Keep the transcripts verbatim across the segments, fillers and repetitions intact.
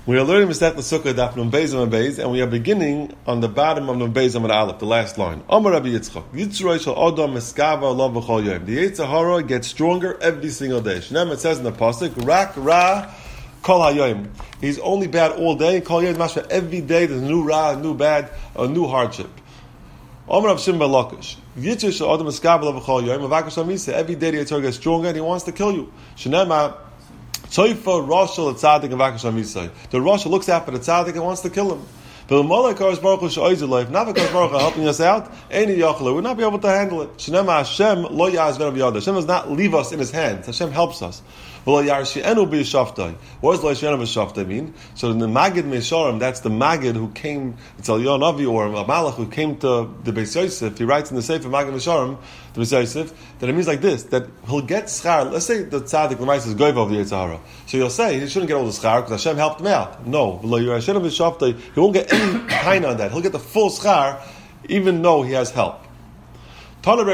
We are learning Masechet Sukkah Daf Nun Beis Amud Beis, and we are beginning on the bottom of Nun Beis Amud Aleph, the last line. Amar Rabbi Yitzchak, Yitzroi shel Adam Miskava Alav B'chol Yom. The Yetzer Hara gets stronger every single day. Shneim, it says in the pasuk, Rak Ra Kol Hayoim. He's only bad all day. Kol Yom Mashma, every day there's a new Ra, a new bad, a new hardship. Amar Rav Shimon bar Lakish, Yitzroi shel Adam Miskava Alav B'chol Yom. Avakas Hamisa, every day the Yetzer Hara gets stronger and he wants to kill you. Shneim, Tzoifa Roshel Tzaddik and Vakas Hamisai. The Roshel looks after the Tzaddik and wants to kill him. But the Malakar Baruch Hu Shoizer life, not because Baruch Hu helping us out, any Yachla would not be able to handle it. Shnema Hashem lo yazven b'yada. Hashem does not leave us in His hands. Hashem helps us. What does lo yashvenu b'shaftai mean? So in the Magid Mesharim, that's the Magid who came, it's Eliyahu Navi or a Malach who came to the Beis Yosef. He writes in the Sefer Magid Mesharim, the Beis Yosef, that it means like this, that he'll get schar. Let's say the tzaddik Lemais is goyva of the Yetzer Hara. So you'll say he shouldn't get all the schar because Hashem helped him out. No, lo yashvenu b'shaftai, he won't get any kind on that. He'll get the full schar, even though he has help. If the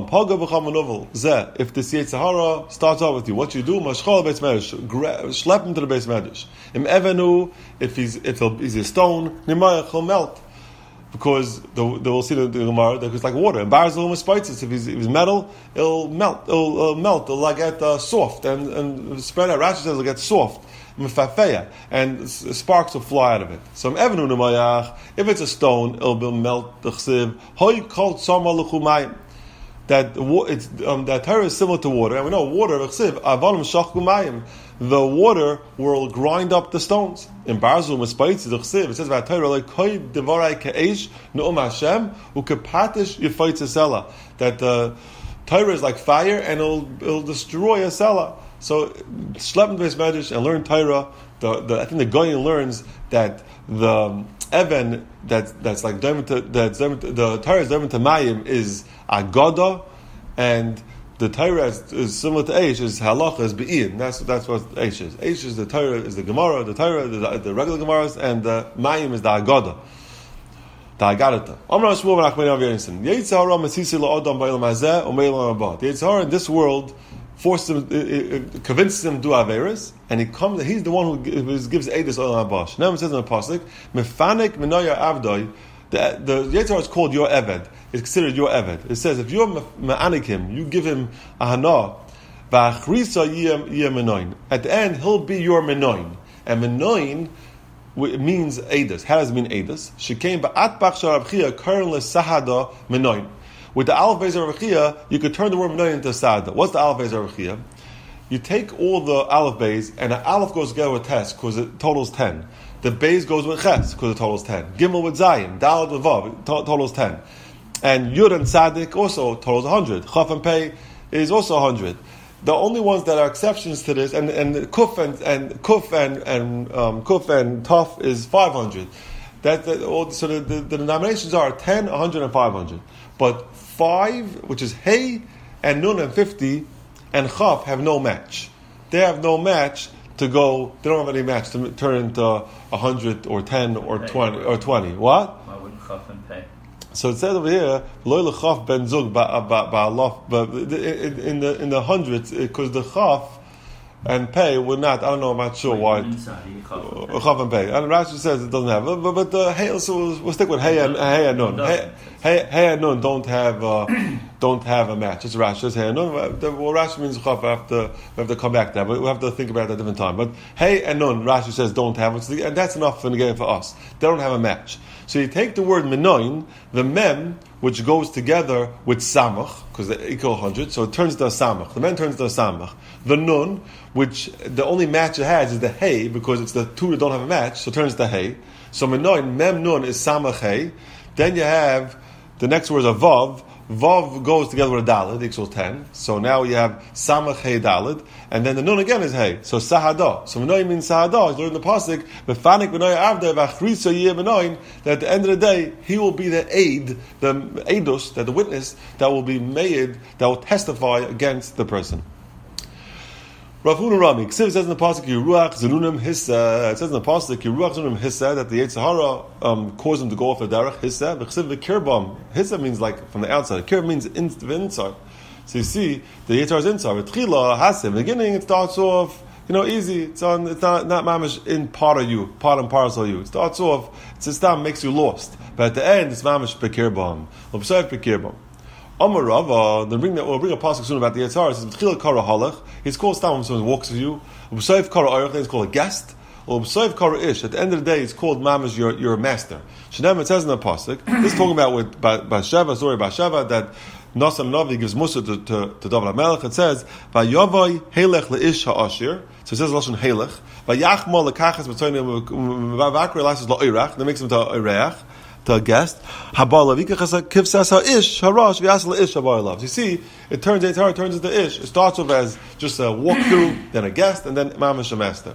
Yetzer Hara starts out with you, what you do, schlep him to the Beis Medrash. Im evenu, if he's if he's a stone, he'll melt. Because the, the, we'll see the, the Gemara that it's like water. And barzul spices. If he's, if he's metal, it'll melt. It'll uh, melt. It'll like get uh, soft and and spread out. Rashi says it'll get soft. And sparks will fly out of it. So if it's a stone, it'll be melt the chsiv. That it's um, that Torah is similar to water, and we know water the water will grind up the stones. In Barzul Mispaitz, the chsiv, it says about Torah like keish nu'um Hashem ukepatish yifaitz that the Torah is like fire and it'll it'll destroy a seller. So, schlep in the Beis Medrash and learn Torah. The, the I think the Goyen learns that the Even that that's like that the Torah is Doimim to Mayim is Agoda, and the Torah is, is similar to Eish is Halacha is Be'in. That's that's what Eish is. Eish is the Torah is the Gemara, the Torah the, the regular Gemaras, and the Mayim is the Agoda. The Agadata. Amar Shmuel ben Achmei Rav Yonasan. Yetzer Hara mesisi la'adam ba'olam hazeh u'me'olam haba. The Yetzer Hara in this world forces him, it, it convinces him to do averis, and he comes. He's the one who gives, gives edus olam haba. Now it says in the pasuk, mefanik menoya avdoi. The the Yetzer Hara is called your eved. It's considered your eved. It says if you're me'anik him, you give him a hana. Va'achrisa yiyeh menoin. At the end, he'll be your menoin, and menoin it means edus. How does it mean edus? She came ba'at bach sharabchia kern lesahada menoin. With the Aleph Beis Arachia, you could turn the word Menoin into Sada. What's the Aleph Beis Arachia? You take all the Aleph Beis, and the Aleph goes together with Tes, because it totals ten. The Beis goes with Ches, because it totals ten. Gimel with Zayin, Dalad with Vav, it to- totals ten. And Yud and Sadik also totals one hundred. Chaf and Pei is also one hundred. The only ones that are exceptions to this, and, and Kuf and, and Kuf and, and um, Kuf and Taf is five hundred. That, that all, so the, the, the denominations are ten, one hundred, and five hundred. But five, which is Hey and Nun and fifty, and Chaf have no match. They have no match to go. They don't have any match to turn into a hundred or ten or twenty or twenty. What? Why would Chaf and Pei? So it says over here, Lo lechaf ben zug ba'alof, but in the in the hundreds, because the Chaf and Pei would not. I don't know. I'm not sure why. Chaf and Pei. And Rashi says it doesn't have. But but the Hey, so we'll, we'll stick with Hey and Hey and Nun. Hey, hey, hey and Nun don't have uh, don't have a match. It's Rashi. It's Hey and Nun. Well, Rashi means Chaf. We have to we have to come back there, but we have to think about that at a different time. But Hey and Nun, Rashi says don't have it, and that's enough for the game for us. They don't have a match. So you take the word Menoin, the Mem, which goes together with Samach, because they equal one hundred, so it turns to a Samach. The Mem turns to a Samach. The Nun, which the only match it has is the Hey, because it's the two that don't have a match, so it turns to Hey. So Menoin, Mem Nun is Samach Hey. Then you have, the next word is a Vav. Vav goes together with a Dalid, equals ten. So now you have Samach Hey Dalid, and then the Nun again is Hey. So Sahada. So Menoin means Sahada. He's learning the pasuk. Mefanik Menoin Avda V'Achrisa Yeh Menoin. That at the end of the day, he will be the aid, the Eidos, that the witness that will be made, that will testify against the person. Rav Huna Rami, Ksiv says in the pasuk Yeruach Zenunim Hissa. It says in the pasuk Yeruach Zenunim Hissa that the Yetzer Hara um, caused him to go off the derech Hissa. V'Ksiv v'Kirbam. Hissa means like from the outside. Kirb means in, the inside. So you see the Yetzer Hara is inside. V'Tchila Hasim. In the beginning it starts off you know, easy. It's on. It's not not mamish in part of you, part and parcel of you. It starts off. It's a stam makes you lost, but at the end, it's mamish bekirbam. L'b'sayv bekirbam. Amar Rava, then bring that. We'll bring a pasuk soon about the Yitzhar. It says b'tchila kara halach. He's called stam when someone walks with you. L'b'sayv kara orach. Then it's called a guest. L'b'sayv kara ish. At the end of the day, it's called mamish your your master. Shenam, it says in the pasuk. This is talking about with Basheva, story of Basheva that. Nasam Navi gives Musa to, to, to David HaMelech. It says, Vayavai helech leish ha'ashir. So it says Lashon helech. Vayachma lekachas b'toinim v'vakri lasis la'oirach. That makes him to oirach, to a guest. Habalav ikachas kivsas ha'ish harash v'yas leish habalav. You see, it turns it turns into ish. It starts off as just a walkthrough, then a guest, and then mamash a master.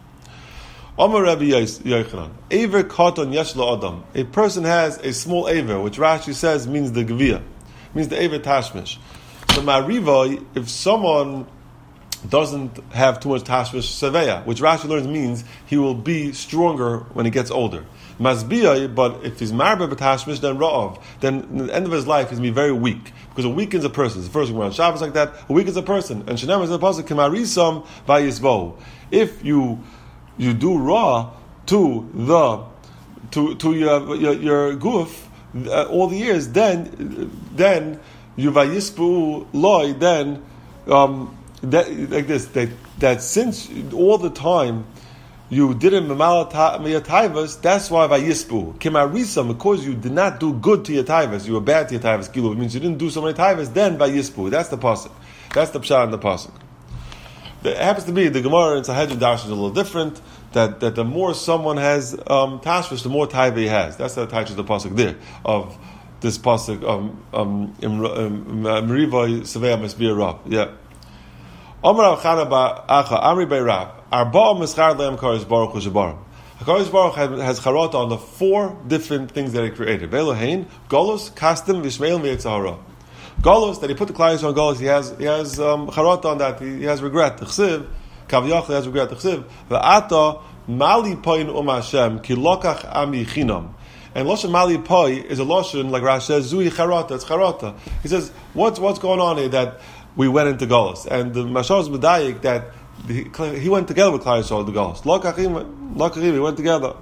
Amar Rabbi Yochanan, Eiver katon yesh la'adam. A person has a small aver, which Rashi says means the geviyah. Means the Eiver Tashmish. So Mariva, if someone doesn't have too much Tashmish Seveya, which Rashi learns means he will be stronger when he gets older. Masbiyah, but if he's Marba B'Tashmish, then Ra'ov, then at the end of his life he's going to be very weak. Because it weakens a person. The first one on Shabbos like that, it weakens a person. And Shenem is the Pasuk, Kemarisam Vayisbo. If you you do Ra to the to to your your, your goof, Uh, all the years, then, then yuvayispu loy, then, um, that, like this, that, that since all the time you didn't miyatayvas, that's why vayispu kimarisam, because you did not do good to your tayvas, you were bad to your tayvas. Kilo, it means you didn't do so many tayvas. Then vayispu. That's the pasuk. That's the pshat in the pasuk. It happens to be the Gemara in Sahedrin Darshan is a little different. That, that the more someone has um, tashvish, the more taiva he has. That's the title of the pasuk there of this pasuk um um Meriva Sevei Masbir Rab. Yeah. Amar Chana ba Acha Amri Bei Rab Arba Mischar Leim Kadosh Baruch Hu Shabarim. Hakadosh Baruch has charata on the four different things that he created. Ve'Elohein Golus Kastim V'Shmeil V'Yitzhara. Golus, that he put the clients on Golus, he has he has um, charata on that. He, he has regret. Chsiv. Kaviyach has regret the chsiv. Ve'ata mali poin um Hashem ki lokach ami chinam. And loshen mali poi is a loshen like Rashi says zui charata. It's charata. He says what's what's going on here that we went into Golus, and the Mashal is medayik that he, he went together with Klal Yisrael the Golus. Lokachim lokachim he went together.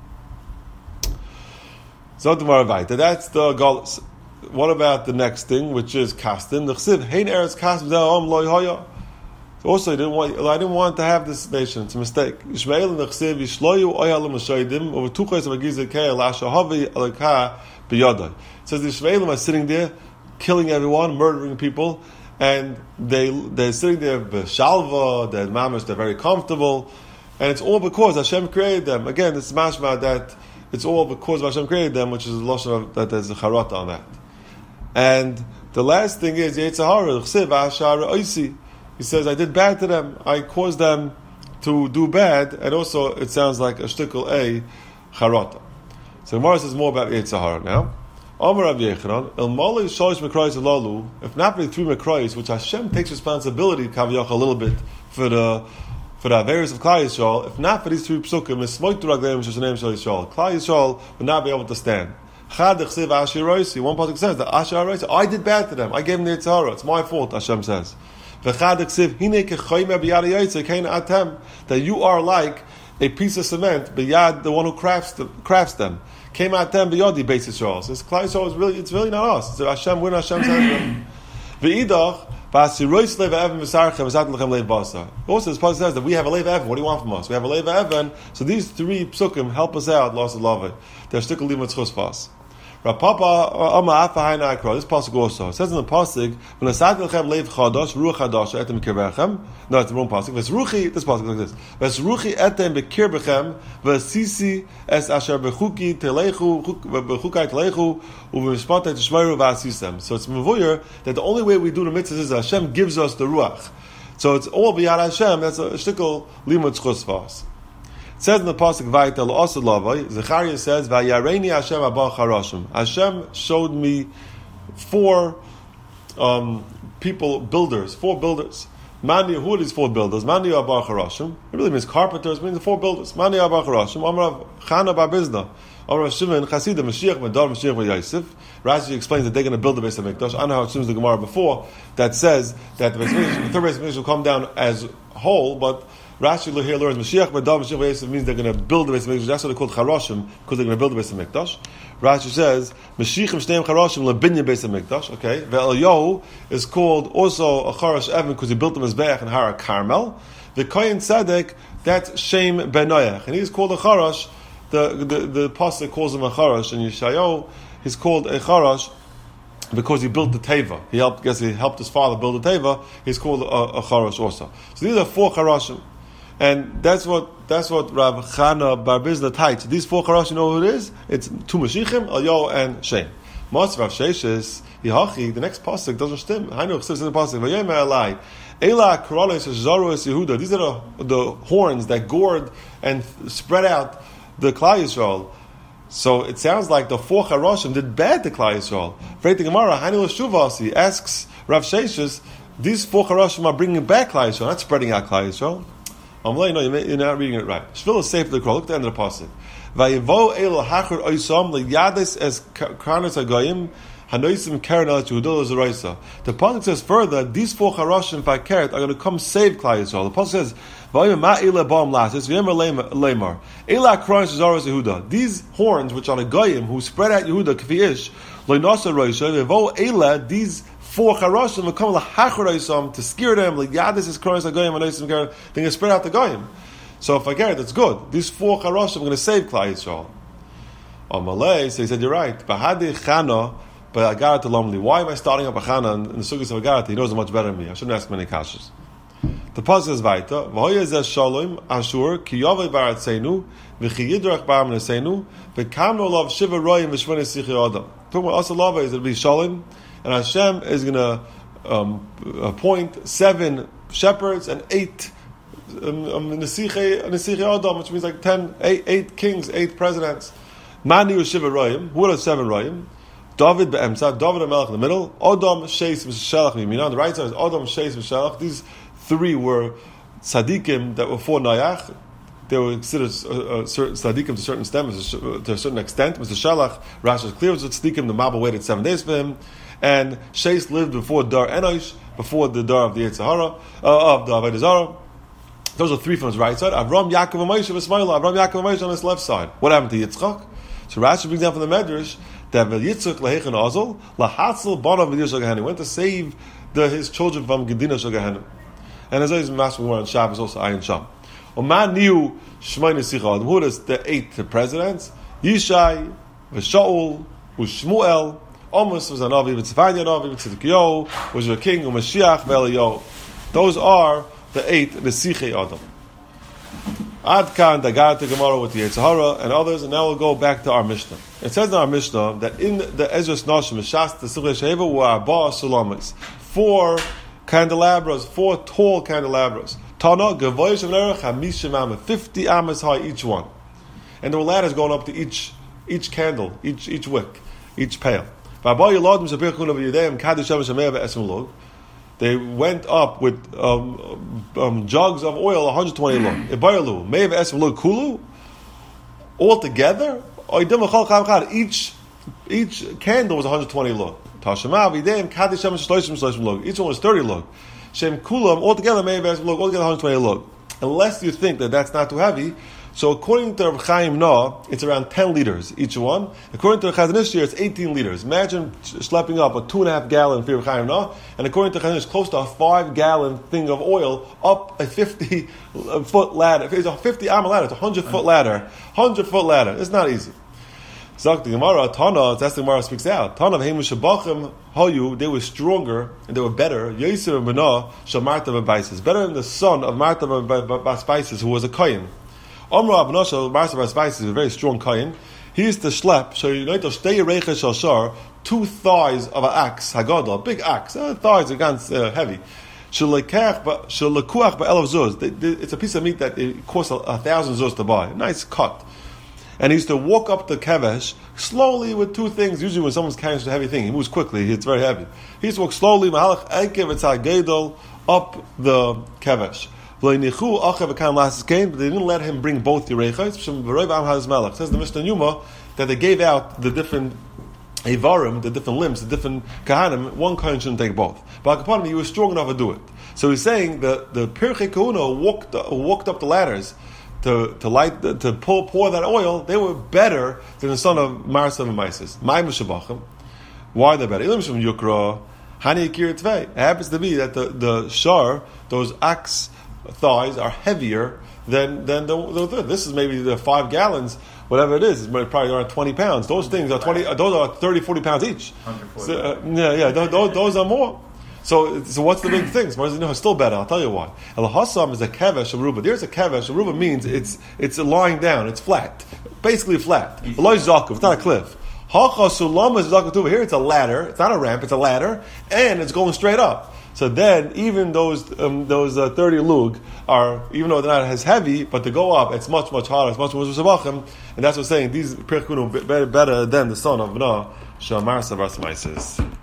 So that's the Golus. What about the next thing, which is kastin? The chsiv hein eretz kastim ze'am loy hoya. Also, I didn't want. I didn't want to have this nation. It's a mistake. Yishmael and the Chsiv Yishloyu Oyalim Mashaydim over two chays of Agizah Kei Lashahavi Alaka B'Yadai. It says the Yishmaelim are sitting there, killing everyone, murdering people, and they they're sitting there b'shalva. They're mamish. They're very comfortable, and it's all because Hashem created them. Again, it's mashma that it's all because Hashem created them, which is a lashon that there's a charata on that. And the last thing is Yitzhahara Chsiv Ashar Oisi. He says, I did bad to them. I caused them to do bad. And also, it sounds like a shtickle a charata. So Gemara says more about Yitzhahara now. Amar Rav Yochanan, El Mali Shalish Mekrais Alalu, if not really three Mekrais, which Hashem takes responsibility, Kaviyach, a little bit, for the for the various of Klal Yisrael, if not for these three Psukim, Esmoitu Ragleim Sheshanem Shal Yisrael, Klal Yisrael would not be able to stand. Chad Chsiv Asher Roisi, one pasuk says that Asher Roisi, I did bad to them. I gave them the Yitzhahara. It's my fault, Hashem says. That you are like a piece of cement, b'yad, the one who crafts them, crafts them. Came out them b'yadi Beis Yisrael. So Klal Yisrael is really, it's really not us. It's Hashem, we're not Hashem's hand. V'idach, v'asirois lev evan v'sarchem v'sat lechem lev basa. Also, this pasuk says that we have a lev evan. What do you want from us? We have a lev evan. So these three psukim help us out. Lost of love it. They're shtickle limud chuspas. Rapapa Ama Afa Haina Akra. This pasuk also it says in the pasuk when asad lechem lev chadash ruach chadash etem kirbechem. No, it's the wrong pasuk. Vesruchi. This pasuk like this. Vesruchi etem bekirbechem vesisi es asher bechuki telechu bechukai telechu uveshpatet tishmeru vasisem. So it's mevuyer that the only way we do the mitzvahs is Hashem gives us the ruach. So it's all b'yad Hashem. That's a shtickle limud chusvas. It says in the pasuk Vaytel Osad Lavai, Zechariah says, "Vayareini Hashem Abba Charashim." Hashem showed me four um, people, builders, four builders. Mani, who are these four builders? Mani Abba Charashim. It really means carpenters. It means the four builders. Mani Abba Charashim. Amar Chana Bar Bizna. Amar Shimon Chasida Mashiach Medar Mashiach V'Yosef. Rashi explains that they're going to build the Beis Hamikdash. I know how it seems the Gemara before that says that the, Beis Hamikdash, the third Beis Hamikdash will come down as whole, but Rashi here learns Mashiach B'Adam Mashiach B'Yisrael means they're going to build the Beis Hamikdash. That's what they call Charoshim, because they're going to build the Beis Hamikdash. Rashi says Mashiachim Shneim Charoshim LeBinyan Beis Hamikdash. Okay, Ve'Elyahu is called also a Charash Evan because he built the Mizbeach in Hara Carmel. The Kohen Tzedek, that's Shem Ben Noach, and he's called a Charash. The the the pasuk calls him a Charash, and Yeshayahu he's called a Charash because he built the Teva. He helped, guess he helped his father build the Teva. He's called a, a Charash also. So these are four Charashim. And that's what that's what Rav Chana Bar Bizna tights. These four Charash, you know who it is? It's two Mashiachim, Elyahu, and Shem. Most Rav Sheshes, Yehachi, the next pasuk doesn't stem. Hainu says in the pasuk, Vayemer Alai, Ela Karalis Zaruas Yehuda. These are the, the horns that gored and spread out the Klal Yisrael. So it sounds like the four Charashim did bad to Klal Yisrael. Vreit Gemara, Hainu Shuvasi asks Rav Sheshes, these four Charashim are bringing back Klal Yisrael, not spreading out Klal Yisrael. I'm letting you know you're not reading it right. Shvil is safe to the Look at the end of the pasuk. Vayevo el hachar oisam leyades es karnas hagoyim hanoisim karen el Yehuda zeraisa. The pasuk says further, these four charashim fakeret are going to come save Klal Yisrael. The pasuk says, "Vayim ma ela bam lasis v'yemer lemar ela karnas zaros Yehuda." These horns, which are the goyim who spread out Yehuda k'fi ish loynasa roisha vevo ela these. Four charashim will come lahacharaisam to scare them. Like yadis is kronis hagoyim and oisim karen. They're going to spread out the goyim. So if I get it, that's good. These four charashim are going to save Klal Yisrael. On Malay, so he said, "You're right." Bahadi chana, but Agarat alomli. Why am I starting up a chana in the sugyas of Agarat? He knows it much better than me. I shouldn't ask many kashas. The pasuk is vaita. V'hoyezeh shalom ashur ki yavei baratzenu v'chi yidrach ba'am nesenu v'kamno lav shiva royim v'shvene sichi adam. Talking about Asalava is it'll be shalom. And Hashem is going to um, appoint seven shepherds and eight Nesichei um, Adam, which means like ten, eight, eight kings, eight presidents. Mani Shiva Royim. Who are the seven Royim? David be'emsa, David HaMelech in the middle. Adam Sheis V'Shelach Yimina. On the right side is Adam Sheis V'Shelach. These three were tzaddikim that were for Noach. They were considered uh, uh, certain tzaddikim to a certain extent, to a certain extent. Mister Shalach, Rashi is clear was a tzaddikim. The Mabba waited seven days for him. And Sheis lived before Dar Enosh, before the Dar of the Yetzer Hara, uh, of the Avodah Zarah. Those are three from his right side. Avram, Yaakov, and Moshe, V'Smaila. Avram, Yaakov, and Moshe on his left side. What happened to Yitzchak? So Rashi brings down from the Medrash that Yitzchak lehechen azol lahatzil banav v'dir shel Gehenna. He went to save the, his children from Gedina shel Gehenna. And as always, Master we were on Shabbos also Ayin Sham. Oman niu shmei nesicha. Who is the eight presidents? Yishai, v'Shaul, v'Shmuel. Amos was an Avi, Tzvanya Avi, Tzidkiyo was your king, Mashiach V'Eliyahu. Those are the eight Nesichei Adam. Adkan Dagat Gemara with the Yetzer Hara and others, and now we'll go back to our Mishnah. It says in our Mishnah that in the Ezras Nashim, Shas the Sichei Sheva were Arba Sulamis, four candelabras, four tall candelabras. Tana Gavoy Shem Hamishim Amas, fifty amas high each one, and there were ladders going up to each each candle, each each wick, each pail. They went up with um, um, jugs of oil, one hundred twenty lug. All together, each each candle was one hundred twenty lug. Each one was thirty lug. Shem kulam altogether altogether one hundred twenty lug. Unless you think that that's not too heavy. So according to Rav Chaim Na, it's around ten liters each one. According to Chazon Ish, it's eighteen liters. Imagine schlepping up a two and a half gallon for Rav Chaim Na, and according to Chazon Ish, close to a five gallon thing of oil up a fifty foot ladder. It's a fifty amma ladder. It's a hundred foot ladder. Hundred foot ladder. It's not easy. Zak the Gemara, Tana, that's the Gemara speaks out. Tana v'heimu shabachim hoyu, they were stronger and they were better. Yosef and Benah shal Martha v'Baisis, better than the son of Martha v'Baisis, who was a kohen. Omra Abnah shal Martha v'Baisis is a very strong kohen. He used to schlep, so you know to stay reicha shal shar, two thighs of an axe, hagadol, a big axe. Uh, thighs are ganz uh, heavy. Shalekuach ba'elav zuz. It's a piece of meat that it costs a, a thousand zuz to buy. A nice cut. And he used to walk up the kevesh slowly with two things. Usually when someone's carrying a heavy thing, he moves quickly, it's very heavy. He used to walk slowly, up the kevesh. But they didn't let him bring both the reichos. Says the Mishnah Yuma that they gave out the different Evarim, the different limbs, the different kahanim. One kohen shouldn't take both. But upon him, he was strong enough to do it. So he's saying that the Pirchei Kahuna walked walked up the ladders to to light to pour pour that oil. They were better than the son of Marsa and Maisis. My Mushabachim. Why are they better? Ilim Shem Yukra Hani Akir Tvei. It happens to be that the the shar, those ox thighs, are heavier than than the, the this is maybe the five gallons. Whatever it is, it's probably around twenty pounds. Those things are twenty. Those are thirty, forty pounds each. So, uh, yeah, yeah. Those, those, those are more. So, so what's the big thing? No, it's still better. I'll tell you why. El Hassam is a kevesh aruba. There's a kevesh aruba means it's it's lying down. It's flat, basically flat. Eloy zakuv. It's not a cliff. Hacha sulam is zakuv. Here it's a ladder. It's not a ramp. It's a ladder, and it's going straight up. So then, even those um, those uh, thirty lug are, even though they're not as heavy, but to go up, it's much much harder. It's much more shabachim, and that's what's saying these pirchei kahuna better better than the son of Bnah Shamar Savas Maisis.